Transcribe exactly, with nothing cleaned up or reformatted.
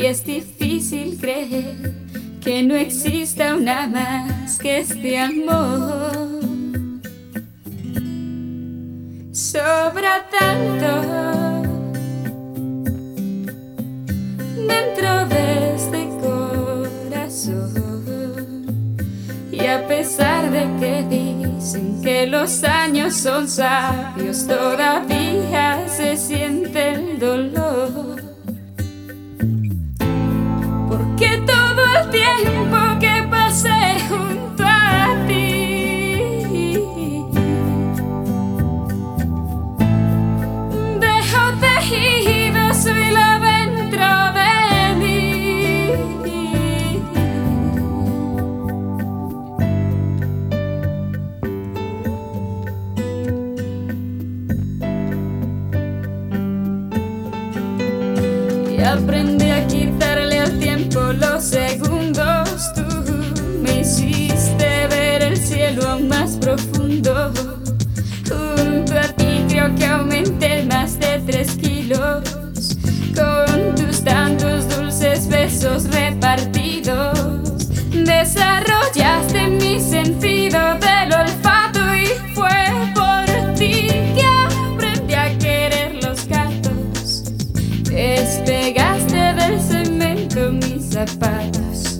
es difícil creer que no exista una más que este amor. Sobra tanto dentro de este corazón, y a pesar de que dicen que los años son sabios, todavía se siente el dolor. Porque todo el tiempo que pasé junto a ti dejo tejido su hilo dentro de mí. Y aprendí a quitarle al tiempo los segundos. Tú me hiciste ver el cielo aún más profundo. Junto a ti creo que aumenté más de tres kilos, con tus tantos dulces besos repartidos. Desarrollaste mi sentido del olfato, y fue por ti que aprendí a querer los gatos. Despegaste del cemento mis zapatos.